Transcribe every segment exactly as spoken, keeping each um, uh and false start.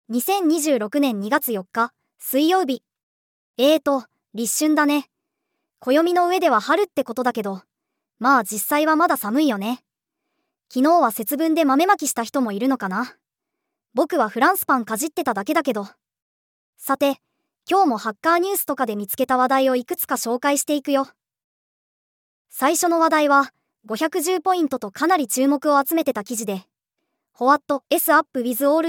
にせんにじゅうろくねんにがつよっか、水曜日。えーと、立春だね。暦の上では春ってことだけど、まあ実際はまだ寒いよね。昨日は節分で豆まきした人もいるのかな。僕はフランスパンかじってただけだけど。さて、今日もハッカーニュースとかで見つけた話題をいくつか紹介していくよ。最初の話題は、ごひゃくじゅうポイントとかなり注目を集めてた記事で、What is up with all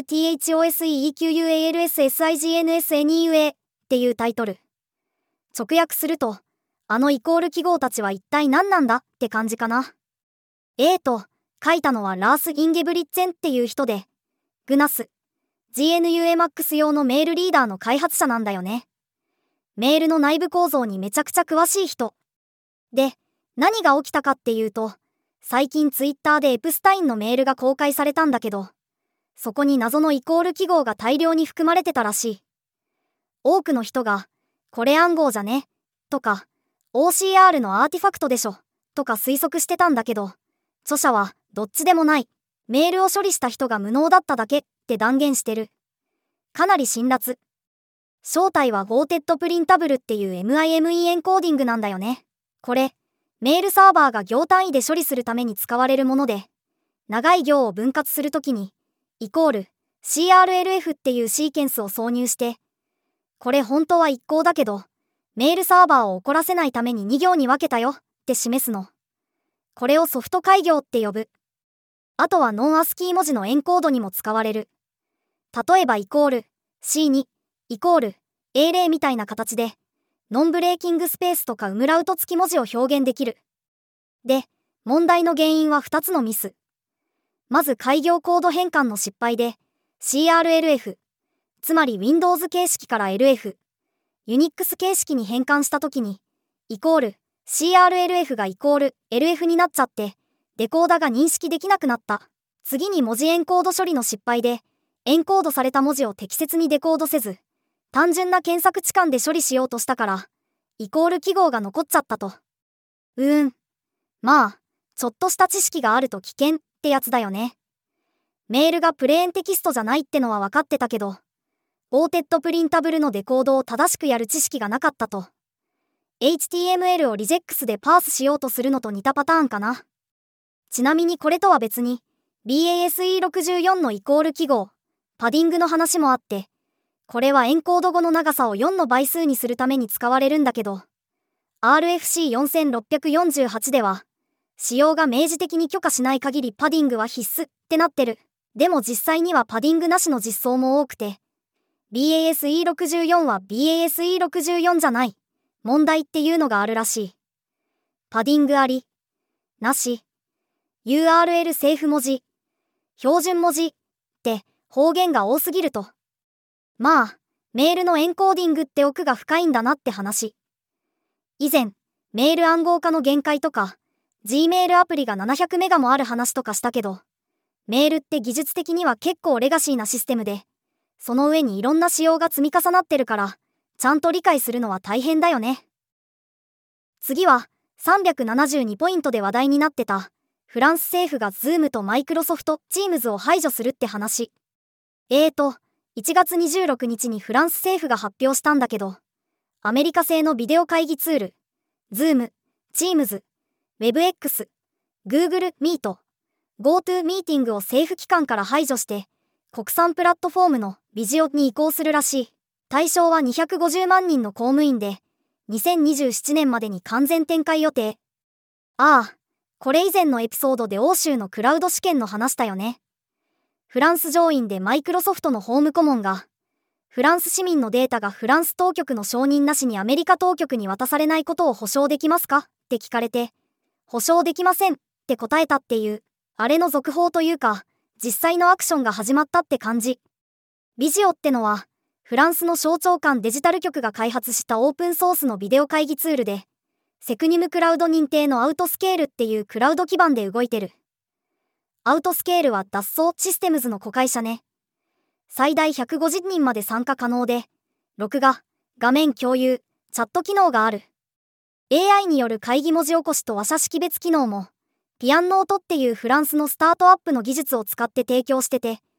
thosequalssignsnua っていうタイトル。直訳すると、あのイコール記号たちは一体何なんだって感じかな。A と書いたのはラース・インゲブリッツェンっていう人で、グナス、ジーエヌユーエーマックス 用のメールリーダーの開発者なんだよね。メールの内部構造にめちゃくちゃ詳しい人。で、何が起きたかっていうと、最近ツイッターでエプスタインのメールが公開されたんだけど、そこに謎のイコール記号が大量に含まれてたらしい。多くの人が、これ暗号じゃねとか、オーシーアール のアーティファクトでしょとか推測してたんだけど、著者はどっちでもない、メールを処理した人が無能だっただけって断言してる。かなり辛辣。正体は Goted プリンタブルっていう ミム エンコーディングなんだよね。これ、メールサーバーが行単位で処理するために使われるもので、長い行を分割するときに、イコール シーアールエルエフ っていうシーケンスを挿入して、これ本当はいっ項だけど、メールサーバーを怒らせないためにに行に分けたよって示すの。これをソフト改行って呼ぶ。あとはノンアスキー文字のエンコードにも使われる。例えばイコール シーツー イコール エーゼロ みたいな形で、ノンブレーキングスペースとかウムラウト付き文字を表現できる。で、問題の原因はふたつのミス。まず改行コード変換の失敗で シーアールエルエフ、つまり Windows 形式から エルエフ、Unix 形式に変換したときに、イコール シーアールエルエフ がイコール エルエフ になっちゃって、デコーダが認識できなくなった。次に文字エンコード処理の失敗で、エンコードされた文字を適切にデコードせず、単純な検索置換で処理しようとしたから、イコール記号が残っちゃったと。うーん。まあ、ちょっとした知識があると危険ってやつだよね。メールがプレーンテキストじゃないってのは分かってたけど、Goted プリンタブルのデコードを正しくやる知識がなかったと。エイチティーエムエル をリジェックスでパースしようとするのと似たパターンかな。ちなみにこれとは別に、バス ろくじゅうよん のイコール記号、パディングの話もあって、これはエンコード後の長さをよんの倍数にするために使われるんだけど、アールエフシーよんろくよんはち では、使用が明示的に許可しない限りパディングは必須ってなってる。でも実際にはパディングなしの実装も多くて、バス ろくじゅうよん は バス ろくじゅうよん じゃない、問題っていうのがあるらしい。パディングあり、なし、ユーアールエル セーフ文字、標準文字って方言が多すぎると。まあ、メールのエンコーディングって奥が深いんだなって話。以前、メール暗号化の限界とか、Gmail アプリがななひゃくメガもある話とかしたけど、メールって技術的には結構レガシーなシステムで、その上にいろんな仕様が積み重なってるから、ちゃんと理解するのは大変だよね。次は、さんびゃくななじゅうにポイントで話題になってた、フランス政府が Zoom と Microsoft Teams を排除するって話。えーと、いちがつにじゅうろくにちにフランス政府が発表したんだけど、アメリカ製のビデオ会議ツール、Zoom、Teams、WebEx、Google Meet、GoTo ミーティングを政府機関から排除して、国産プラットフォームのビジオに移行するらしい。対象はにひゃくごじゅうまんにんの公務員で、にせんにじゅうななねんまでに完全展開予定。ああ、これ以前のエピソードで欧州のクラウド試験の話したよね。フランス上院でマイクロソフトの法務顧問が、フランス市民のデータがフランス当局の承認なしにアメリカ当局に渡されないことを保証できますかって聞かれて、保証できませんって答えたっていう、あれの続報というか、実際のアクションが始まったって感じ。ビジオってのは、フランスの省庁間デジタル局が開発したオープンソースのビデオ会議ツールで、セクニムクラウド認定のアウトスケールっていうクラウド基盤で動いてる。アウトスケールはダッソーシステムズの子会社ね。最大ひゃくごじゅうにんまで参加可能で、録画、画面共有、チャット機能がある。エーアイ による会議文字起こしと話者識別機能も、ピアンノートっていうフランスのスタートアップの技術を使って提供してて、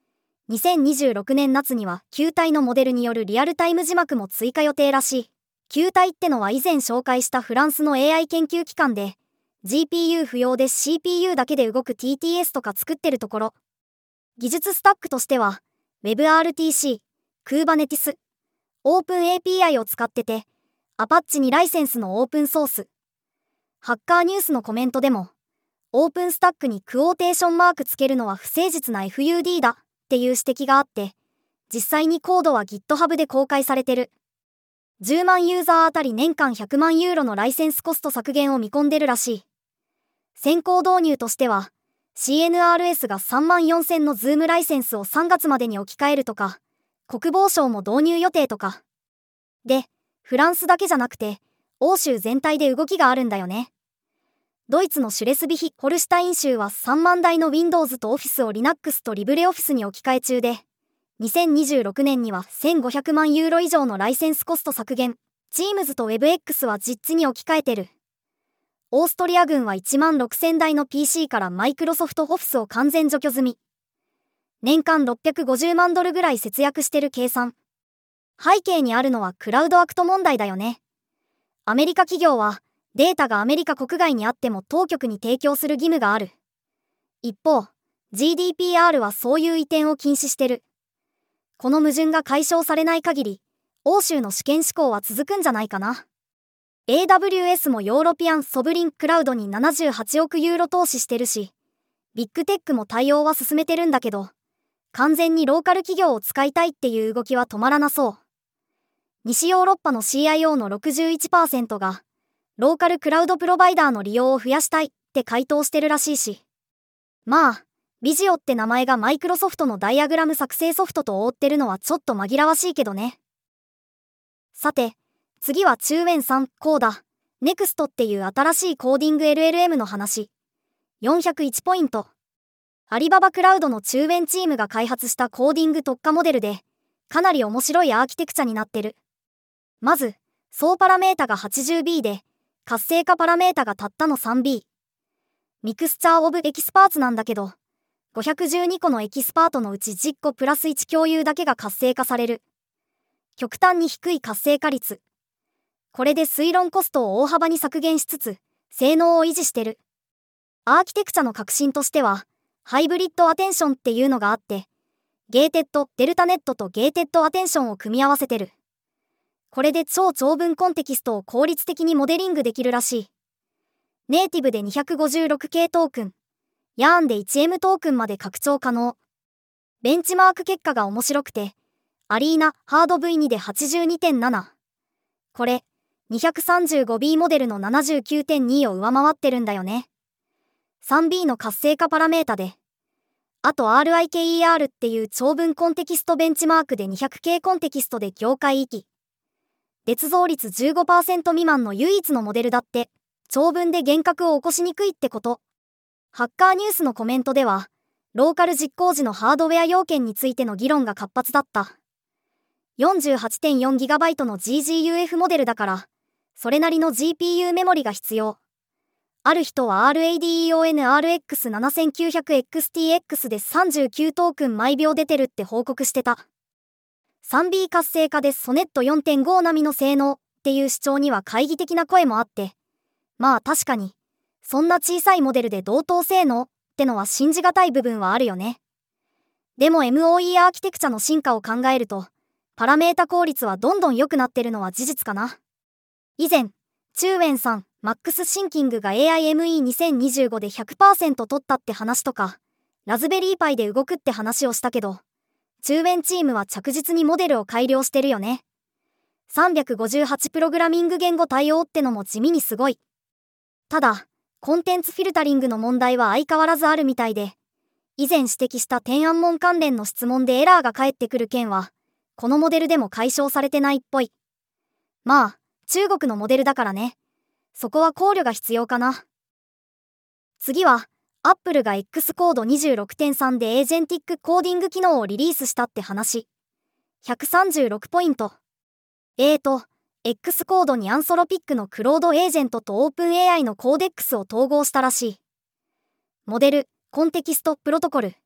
にせんにじゅうろくねん夏には球体のモデルによるリアルタイム字幕も追加予定らしい。球体ってのは以前紹介したフランスの エーアイ 研究機関で、ジーピーユー 不要で シーピーユー だけで動く ティーティーエス とか作ってるところ。技術スタックとしては、WebRTC、Kubernetes、OpenAPI を使ってて、Apache にライセンスのオープンソース。ハッカーニュースのコメントでも、オープンスタックにクオーテーションマークつけるのは不誠実な エフユーディー だっていう指摘があって、実際にコードは GitHub で公開されてる。じゅうまんユーザーあたり年間ひゃくまんユーロのライセンスコスト削減を見込んでるらしい。先行導入としては、シーエヌアールエス がさんまんよんせんの Zoom ライセンスをさんがつまでに置き換えるとか、国防省も導入予定とか。で、フランスだけじゃなくて、欧州全体で動きがあるんだよね。ドイツのシュレスビヒ・ホルシュタイン州はさんまんだいの Windows と Office を Linux と LibreOffice に置き換え中で、にせんにじゅうろくねんにはせんごひゃくまんユーロ以上のライセンスコスト削減、Teams と WebEx は実地に置き換えてる。オーストリア軍はいちまんろくせんだいの ピーシー からマイクロソフトオフィスを完全除去済み。年間ろっぴゃくごじゅうまんドルぐらい節約してる計算。背景にあるのはクラウドアクト問題だよね。アメリカ企業はデータがアメリカ国外にあっても当局に提供する義務がある。一方、ジーディーピーアール はそういう移転を禁止してる。この矛盾が解消されない限り、欧州の主権施行は続くんじゃないかな。エーダブリューエス もヨーロピアンソブリンクラウドにななじゅうはちおくユーロ投資してるし、ビッグテックも対応は進めてるんだけど、完全にローカル企業を使いたいっていう動きは止まらなそう。西ヨーロッパの シーアイオー の ろくじゅういちパーセント が、ローカルクラウドプロバイダーの利用を増やしたいって回答してるらしいし。まあ、ビジオって名前がマイクロソフトのダイアグラム作成ソフトと覆ってるのはちょっと紛らわしいけどね。さて、次は中円さんコーダ、ネクストっていう新しいコーディング エルエルエム の話。よんひゃくいちポイント。アリババクラウドの中円チームが開発したコーディング特化モデルで、かなり面白いアーキテクチャになってる。まず、総パラメータが はちじゅうビー で、活性化パラメータがたったの スリービー。ミクスチャーオブエキスパーツなんだけど、ごひゃくじゅうにこのエキスパートのうちじゅっこプラスいち共有だけが活性化される。極端に低い活性化率。これで推論コストを大幅に削減しつつ、性能を維持してる。アーキテクチャの革新としては、ハイブリッドアテンションっていうのがあって、ゲーテッド、デルタネットとゲーテッドアテンションを組み合わせてる。これで超長文コンテキストを効率的にモデリングできるらしい。ネイティブで にひゃくごじゅうろくケー トークン、ヤーンで いちエム トークンまで拡張可能。ベンチマーク結果が面白くて、アリーナ、ハード ブイツー で はちじゅうにてんなな。これ、にひゃくさんじゅうごビー モデルの ななじゅうきゅうてんに を上回ってるんだよね。スリービー の活性化パラメータで。あと アールアイケーイーアール っていう長文コンテキストベンチマークで にひゃくケー コンテキストで業界域。捏造率 じゅうごパーセント 未満の唯一のモデルだって、長文で幻覚を起こしにくいってこと。ハッカーニュースのコメントでは、ローカル実行時のハードウェア要件についての議論が活発だった。よんじゅうはちてんよんギガバイト の ジージーユーエフ モデルだから、それなりの ジーピーユー メモリが必要。ある人は アールエーディーイーオーエヌアールエックスななきゅうゼロエックスティーエックス でさんじゅうきゅうトークン毎秒出てるって報告してた。スリービー 活性化でソネット よんてんご 並みの性能っていう主張には懐疑的な声もあって、まあ確かに、そんな小さいモデルで同等性能ってのは信じがたい部分はあるよね。でも エムオーイー アーキテクチャの進化を考えると、パラメータ効率はどんどん良くなってるのは事実かな。以前、中円さん、マックスシンキングが エーアイエムイーにせんにじゅうご で ひゃくパーセント 取ったって話とか、ラズベリーパイで動くって話をしたけど、中円チームは着実にモデルを改良してるよね。さんびゃくごじゅうはちプログラミング言語対応ってのも地味にすごい。ただ、コンテンツフィルタリングの問題は相変わらずあるみたいで、以前指摘した天安門関連の質問でエラーが返ってくる件は、このモデルでも解消されてないっぽい。まあ、中国のモデルだからね。そこは考慮が必要かな。次は、Apple が X コード にじゅうろくてんさん でエージェンティックコーディング機能をリリースしたって話。ひゃくさんじゅうろくポイント。えーと、X コードにアンソロピックのクロードエージェントと OpenAI のコーデックスを統合したらしい。モデル、コンテキスト、プロトコル、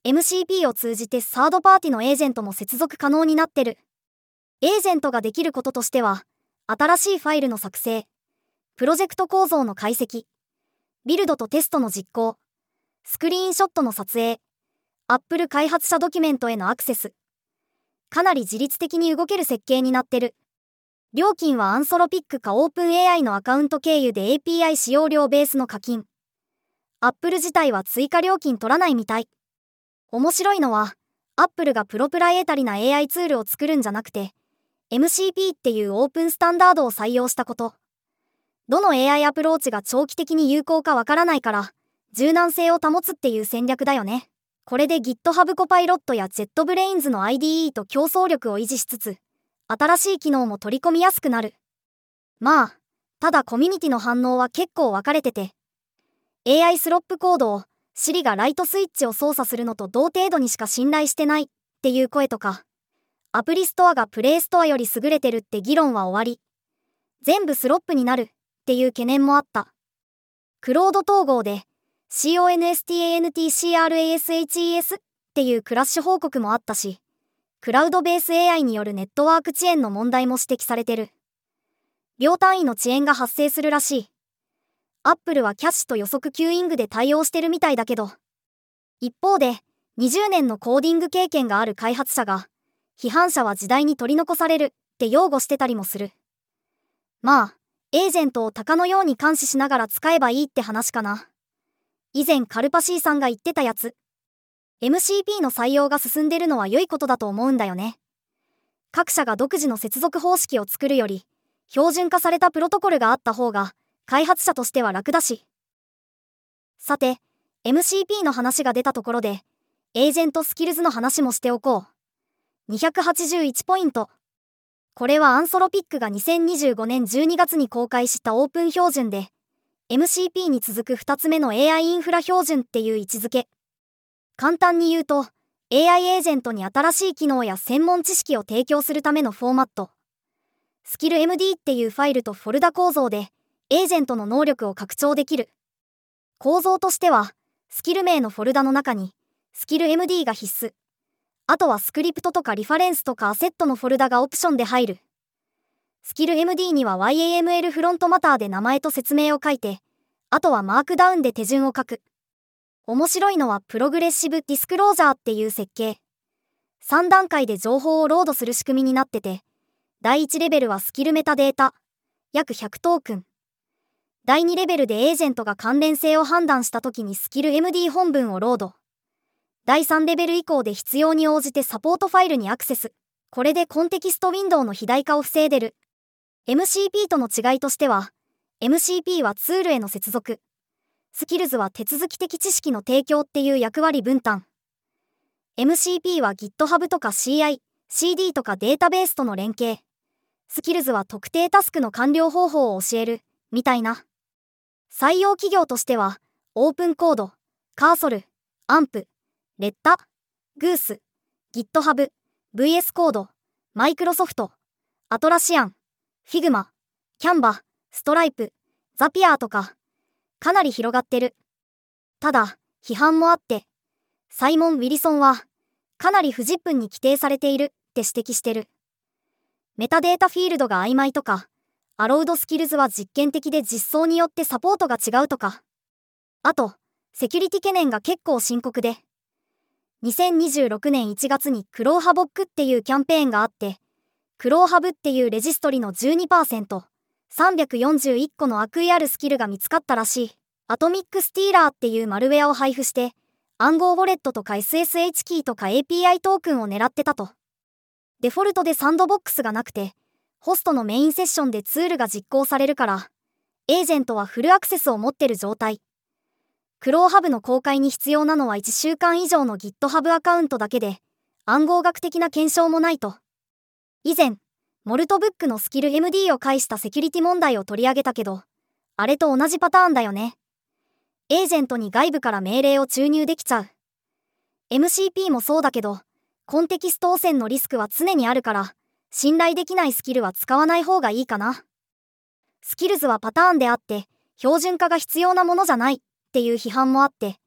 エムシーピー を通じてサードパーティのエージェントも接続可能になってる。エージェントができることとしては、新しいファイルの作成、プロジェクト構造の解析、ビルドとテストの実行、スクリーンショットの撮影、Apple 開発者ドキュメントへのアクセス。かなり自律的に動ける設計になってる。料金はアンソロピックか OpenAI のアカウント経由で エーピーアイ 使用料ベースの課金。Apple 自体は追加料金取らないみたい。面白いのは、Apple がプロプライエタリな エーアイ ツールを作るんじゃなくて、エムシーピー っていうオープンスタンダードを採用したこと。どの エーアイ アプローチが長期的に有効かわからないから、柔軟性を保つっていう戦略だよね。これで GitHub コパイロットや JetBrains の アイディーイー と競争力を維持しつつ、新しい機能も取り込みやすくなる。まあ、ただコミュニティの反応は結構分かれてて、エーアイ スロップコードを Siri がライトスイッチを操作するのと同程度にしか信頼してないっていう声とか、アプリストアがプレイストアより優れてるって議論は終わり、全部スロップになるっていう懸念もあった。クロード統合で CONSTANTCRASHES っていうクラッシュ報告もあったし、クラウドベース エーアイ によるネットワーク遅延の問題も指摘されてる。秒単位の遅延が発生するらしい。Apple はキャッシュと予測キューイングで対応してるみたいだけど、一方でにじゅうねんのコーディング経験がある開発者が、批判者は時代に取り残されるって擁護してたりもする。まあ、エージェントを鷹のように監視しながら使えばいいって話かな。以前カルパシーさんが言ってたやつ。エムシーピー の採用が進んでるのは良いことだと思うんだよね。各社が独自の接続方式を作るより、標準化されたプロトコルがあった方が、開発者としては楽だし。さて、エムシーピー の話が出たところで、エージェントスキルズの話もしておこう。にひゃくはちじゅういちポイント。これはアンソロピックがにせんにじゅうごねんじゅうにがつに公開したオープン標準で、エムシーピー に続くふたつめの エーアイ インフラ標準っていう位置づけ。簡単に言うと、エーアイ エージェントに新しい機能や専門知識を提供するためのフォーマット。スキル エムディー っていうファイルとフォルダ構造で、エージェントの能力を拡張できる。構造としては、スキル名のフォルダの中に、スキル エムディー が必須。あとはスクリプトとかリファレンスとかアセットのフォルダがオプションで入る。スキル エムディー には ワイエーエムエル フロントマターで名前と説明を書いて、あとはマークダウンで手順を書く。面白いのはプログレッシブディスクロージャーっていう設計。さん段階で情報をロードする仕組みになってて、だいいちレベルはスキルメタデータ、約ひゃくトークン。だいにレベルでエージェントが関連性を判断したときにスキル エムディー 本文をロード。だいさんレベル以降で必要に応じてサポートファイルにアクセス。これでコンテキストウィンドウの肥大化を防いでる。エムシーピー との違いとしては、エムシーピー はツールへの接続。スキルズは手続き的知識の提供っていう役割分担。エムシーピー は GitHub とか シーアイ、シーディー とかデータベースとの連携。スキルズは特定タスクの完了方法を教える、みたいな。採用企業としては、オープンコード、カーソル、アンプ、レッタ、グース、GitHub、ブイエス コード、マイクロソフト、アトラシアン、フィグマ、キャンバ、ストライプ、ザピアーとか、かなり広がってる。ただ、批判もあって、サイモン・ウィリソンは、かなり不十分に規定されているって指摘してる。メタデータフィールドが曖昧とか、アロードスキルズは実験的で実装によってサポートが違うとか。あと、セキュリティ懸念が結構深刻で、にせんにじゅうろくねんいちがつにクローハボックっていうキャンペーンがあって、クローハブっていうレジストリの じゅうにパーセント、さんびゃくよんじゅういっこの悪意あるスキルが見つかったらしい。アトミックスティーラーっていうマルウェアを配布して、暗号ウォレットとか エスエスエイチ キーとか エーピーアイ トークンを狙ってたと。デフォルトでサンドボックスがなくて、ホストのメインセッションでツールが実行されるから、エージェントはフルアクセスを持ってる状態。クローハブの公開に必要なのはいっしゅうかん以上の GitHub アカウントだけで、暗号学的な検証もないと。以前、モルトブックのスキル エムディー を介したセキュリティ問題を取り上げたけど、あれと同じパターンだよね。エージェントに外部から命令を注入できちゃう。エムシーピー もそうだけど、コンテキスト汚染のリスクは常にあるから、信頼できないスキルは使わない方がいいかな。スキルズはパターンであって、標準化が必要なものじゃないっていう批判もあって、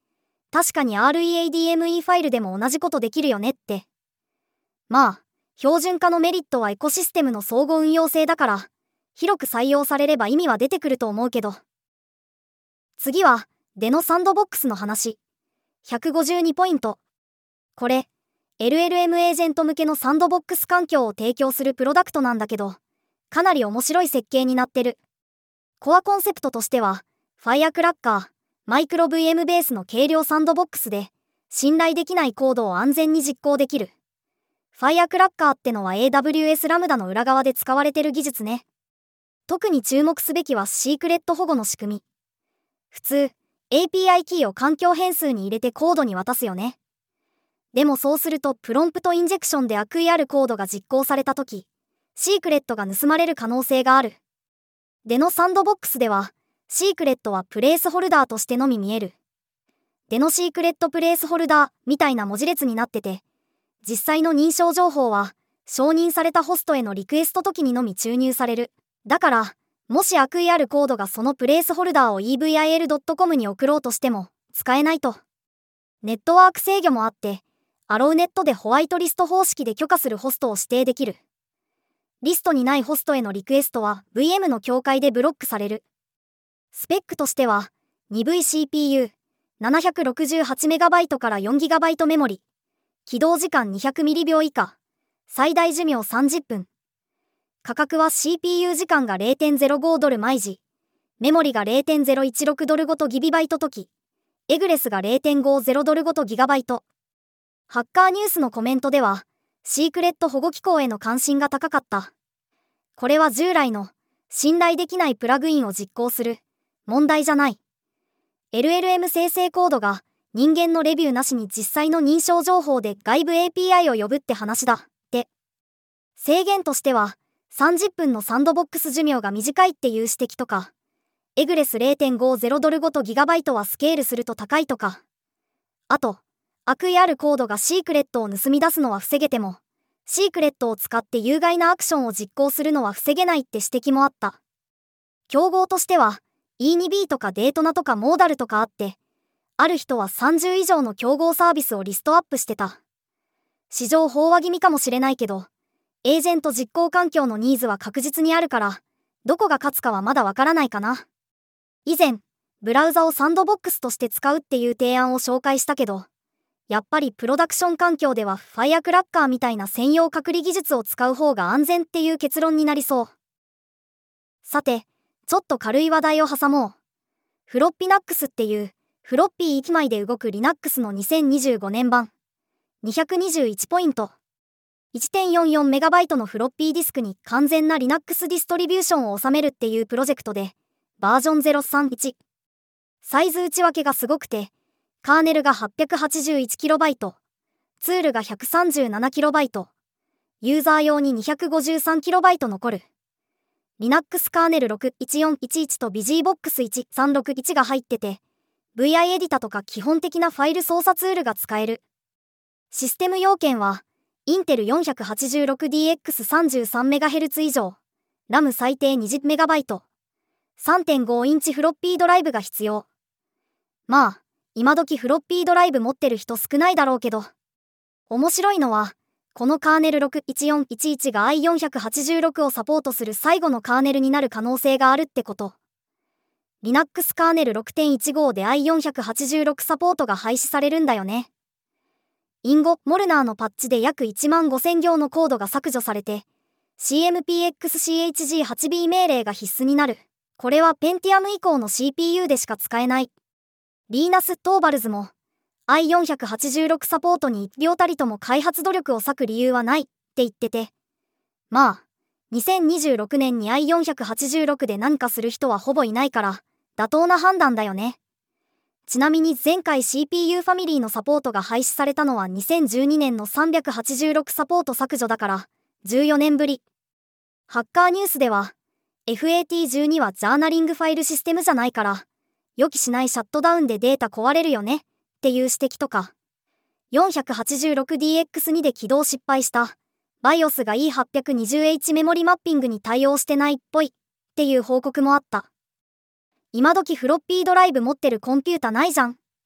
確かに アールイーエーディーエムイー ファイルでも同じことできるよねって。まあ、標準化のメリットはエコシステムの相互運用性だから、広く採用されれば意味は出てくると思うけど。次は、デノサンドボックスの話。ひゃくごじゅうにポイント。これ、エルエルエム エージェント向けのサンドボックス環境を提供するプロダクトなんだけど、かなり面白い設計になってる。コアコンセプトとしては、Firecracker、マイクロ ブイエム ベースの軽量サンドボックスで、信頼できないコードを安全に実行できる。Firecracker ってのは エーダブリューエス ラムダの裏側で使われてる技術ね。特に注目すべきはシークレット保護の仕組み。普通、エーピーアイ キーを環境変数に入れてコードに渡すよね。でもそうするとプロンプトインジェクションで悪意あるコードが実行されたとき、シークレットが盗まれる可能性がある。デノサンドボックスでは、シークレットはプレースホルダーとしてのみ見える。デノシークレットプレースホルダーみたいな文字列になってて、実際の認証情報は承認されたホストへのリクエスト時にのみ注入される。だから、もし悪意あるコードがそのプレースホルダーを イーブイアイエルドットコム に送ろうとしても使えないと。ネットワーク制御もあって、アローネットでホワイトリスト方式で許可するホストを指定できる。リストにないホストへのリクエストは ブイエム の境界でブロックされる。スペックとしては ツーブイシーピーユー、ななひゃくろくじゅうはちメガバイト から よんギガバイト メモリ、起動時間にひゃくミリびょう以下、最大寿命さんじゅっぷん。価格は シーピーユー 時間が ゼロてんゼロご ドル毎時、メモリが ゼロてんゼロいちろく ドルごとギビバイト時、エグレスが ゼロてんごゼロ ドルごとギガバイト。ハッカーニュースのコメントでは、シークレット保護機構への関心が高かった。これは従来の信頼できないプラグインを実行する問題じゃない。エルエルエム 生成コードが人間のレビューなしに実際の認証情報で外部 エーピーアイ を呼ぶって話だって。制限としてはさんじゅっぷんのサンドボックス寿命が短いっていう指摘とか、エグレス ゼロてんごゼロ ドルごとギガバイトはスケールすると高いとか、あと、悪意あるコードがシークレットを盗み出すのは防げても、シークレットを使って有害なアクションを実行するのは防げないって指摘もあった。競合としては、イーツービー とかデートナとかモーダルとかあって、ある人はさんじゅう以上の競合サービスをリストアップしてた。市場飽和気味かもしれないけど、エージェント実行環境のニーズは確実にあるから、どこが勝つかはまだわからないかな。以前、ブラウザをサンドボックスとして使うっていう提案を紹介したけど、やっぱりプロダクション環境では Firecracker みたいな専用隔離技術を使う方が安全っていう結論になりそう。さて、ちょっと軽い話題を挟もう。フロッピナックスっていうフロッピーいちまいで動く Linux のにせんにじゅうごねん版。にひゃくにじゅういちポイント。いちてんよんよんメガバイト のフロッピーディスクに完全な Linux ディストリビューションを収めるっていうプロジェクトで、バージョンゼロさんいち。サイズ内訳がすごくて、カーネルが はっぴゃくはちじゅういちキロバイト、ツールが ひゃくさんじゅうななキロバイト、ユーザー用に にひゃくごじゅうさんキロバイト 残る。Linux カーネルろくいちよんいちいちと BusyBox いちさんろくいちが入ってて、ブイアイ エディタとか基本的なファイル操作ツールが使える。システム要件は、インテル よんひゃくはちじゅうろくディーエックスさんじゅうさんメガヘルツ 以上、ラム 最低 にじゅうメガバイト、さんてんごインチフロッピードライブが必要。まあ、今時フロッピードライブ持ってる人少ないだろうけど。面白いのは、このカーネルろくいちよんいちいちが アイよんはちろく をサポートする最後のカーネルになる可能性があるってこと。Linux カーネル ろくてんいちご で アイよんはちろく サポートが廃止されるんだよね。インゴ・モルナーのパッチで約いちまんごせんぎょうのコードが削除されて、シーエムピーエックスシーエイチジーエイトビー 命令が必須になる。これは Pentium 以降の シーピーユー でしか使えない。リーナス・トーバルズも アイよんはちろく サポートにいちびょうたりとも開発努力を割く理由はないって言ってて。まあ、にせんにじゅうろくねんに アイよんはちろく で何かする人はほぼいないから、妥当な判断だよね。ちなみに前回 シーピーユー ファミリーのサポートが廃止されたのはにせんじゅうにねんのさんびゃくはちじゅうろくサポート削除だからじゅうよねんぶり。ハッカーニュースでは エフエーティーじゅうに はジャーナリングファイルシステムじゃないから予期しないシャットダウンでデータ壊れるよねっていう指摘とか よんひゃくはちじゅうろくディーエックスツー で起動失敗した バイオス が イーはちにゼロエイチ メモリマッピングに対応してないっぽいっていう報告もあった。今時フロッピードライブ持ってるコンピュータないじゃんっ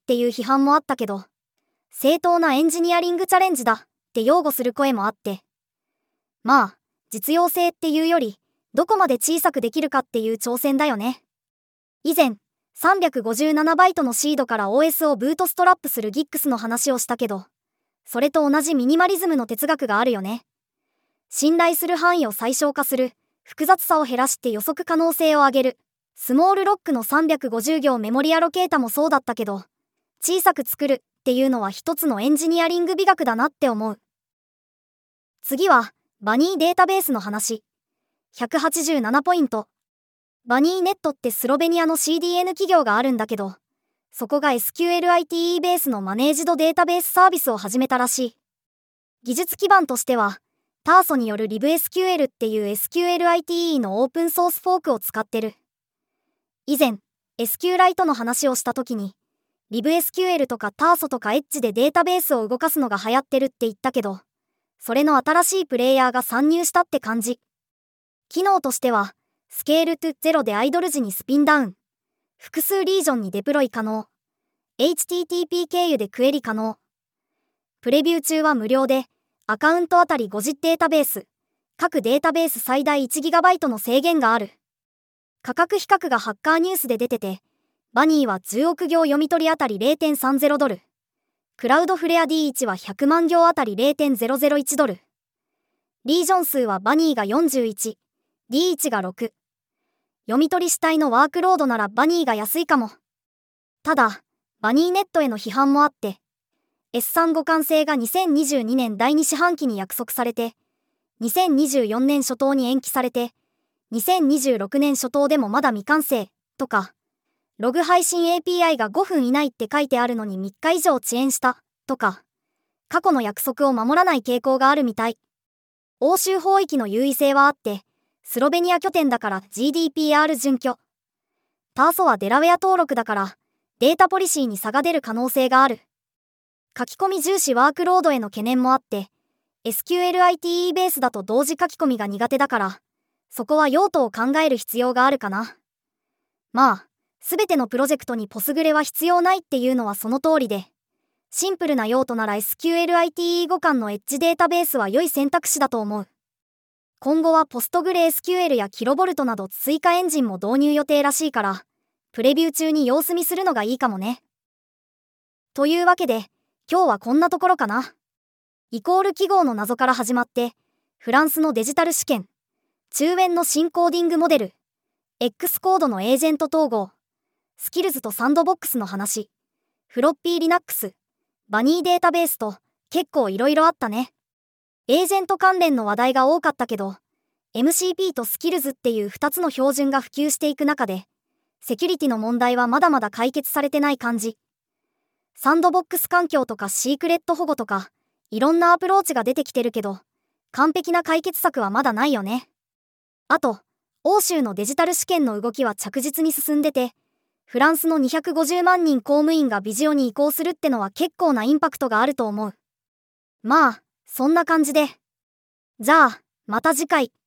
っていう批判もあったけど、正当なエンジニアリングチャレンジだって擁護する声もあって、まあ、実用性っていうより、どこまで小さくできるかっていう挑戦だよね。以前、さんびゃくごじゅうななバイトのシードから オーエス をブートストラップする ギックス の話をしたけど、それと同じミニマリズムの哲学があるよね。信頼する範囲を最小化する、複雑さを減らして予測可能性を上げる。スモールロックのさんびゃくごじゅう行メモリアロケータもそうだったけど、小さく作るっていうのは一つのエンジニアリング美学だなって思う。次は、バニーデータベースの話。ひゃくはちじゅうななポイント。バニーネットってスロベニアの シーディーエヌ 企業があるんだけど、そこが エスキューエルアイティーイー ベースのマネージドデータベースサービスを始めたらしい。技術基盤としては、ターソによる LibSQL っていう エスキューエルアイティーイー のオープンソースフォークを使ってる。以前、SQLite の話をした時に、LibSQL とか ターソ とか Edge でデータベースを動かすのが流行ってるって言ったけど、それの新しいプレイヤーが参入したって感じ。機能としては、スケールトゥゼロでアイドル時にスピンダウン。複数リージョンにデプロイ可能。エイチティーティーピー 経由でクエリ可能。プレビュー中は無料で、アカウントあたりごじゅうデータベース、各データベース最大 いちギガバイト の制限がある。価格比較がハッカーニュースで出てて、バニーはじゅうおく行読み取りあたり れいてんさんぜろドル。クラウドフレア ディーワン はひゃくまん行あたり れいてんぜろぜろいちドル。リージョン数はバニーがよんじゅういち、ディーワン がろく。読み取り主体のワークロードならバニーが安いかも。ただ、バニーネットへの批判もあって、エススリー 互換性がにせんにじゅうにねんだいに四半期に約束されて、にせんにじゅうよねん初頭に延期されて、にせんにじゅうろくねん初頭でもまだ未完成、とか、ログ配信 エーピーアイ がごふん以内って書いてあるのにみっか以上遅延した、とか、過去の約束を守らない傾向があるみたい。欧州法域の優位性はあって、スロベニア拠点だから ジーディーピーアール 準拠。ターソはデラウェア登録だから、データポリシーに差が出る可能性がある。書き込み重視ワークロードへの懸念もあって、エスキューエルアイティーイー ベースだと同時書き込みが苦手だから、そこは用途を考える必要があるかな。まあ、すべてのプロジェクトにポスグレは必要ないっていうのはその通りで、シンプルな用途なら エスキューエルアイティーイー 互換のエッジデータベースは良い選択肢だと思う。今後はポストグレ エスキューエル やキロボルトなど追加エンジンも導入予定らしいから、プレビュー中に様子見するのがいいかもね。というわけで、今日はこんなところかな。イコール記号の謎から始まって、フランスのデジタル試験、中円の新コーディングモデル、X コードのエージェント統合、スキルズとサンドボックスの話、フロッピー Linux、バニーデータベースと結構いろいろあったね。エージェント関連の話題が多かったけど、エムシーピー とスキルズっていうふたつの標準が普及していく中で、セキュリティの問題はまだまだ解決されてない感じ。サンドボックス環境とかシークレット保護とか、いろんなアプローチが出てきてるけど、完璧な解決策はまだないよね。あと、欧州のデジタル試験の動きは着実に進んでて、フランスのにひゃくごじゅうまん人公務員がビジオに移行するってのは結構なインパクトがあると思う。まあ、そんな感じで。じゃあ、また次回。